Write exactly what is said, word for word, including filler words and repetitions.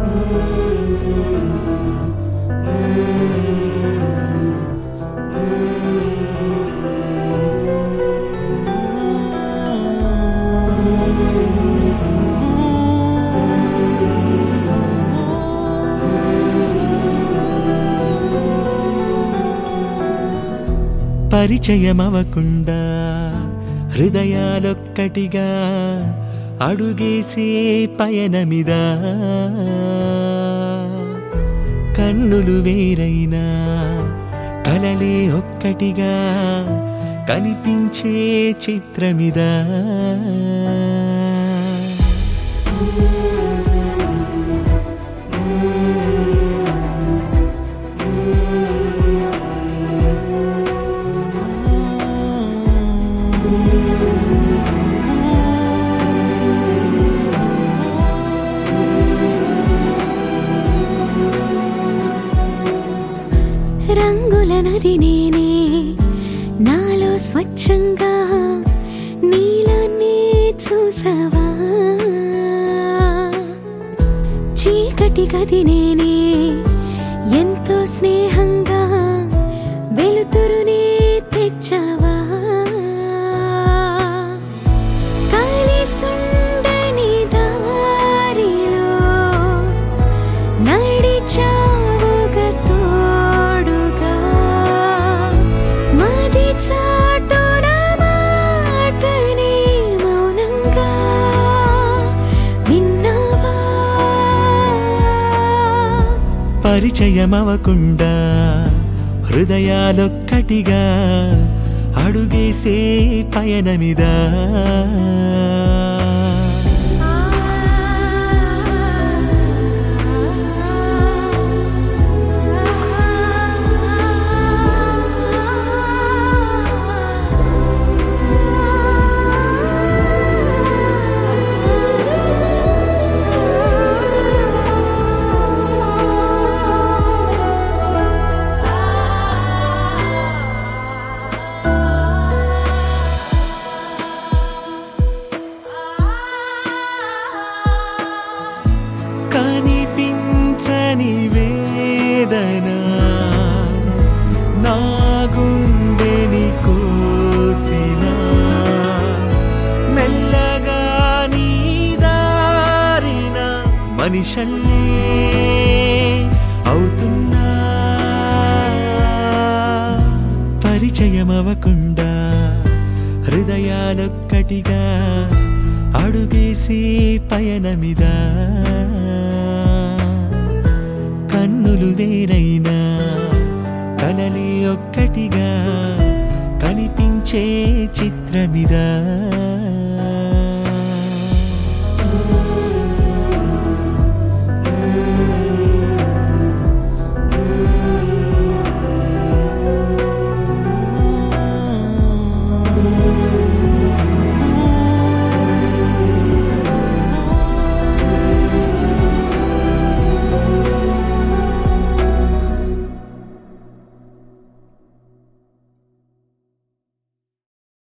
పరిచయమవకుండా హృదయాలొక్కటిగా అడుగేసే పయనమిదా, కన్నులు వేరైనా కలలే ఒక్కటిగా కనిపించే చిత్రమిదా. రంగుల నది నేనే నాలో స్వచ్ఛంగా నీలోనే చూసావా, చీకటి గది నేనే ఎంతో స్నేహంగా వెలుతురునే తెచ్చావా, కలిసుండని దారిలో నడిచావుగా తోడుగా, మది చాటున మాటనే మౌనంగా విన్నావా. పరిచయమవకుండా హృదయాలొక్కటిగా అడుగేసే పయనమిదా, కనిపించని వేదన నా గుండెని కోసిన, మెల్లగా నీ దారిన మనిషల్లే అవుతున్నా. పరిచయమవకుండా హృదయాలొక్కటిగా అడుగేసే పయనమిదా, కన్నులు వేరైనా కలలే ఒక్కటిగా కనిపించే చిత్రమిదా.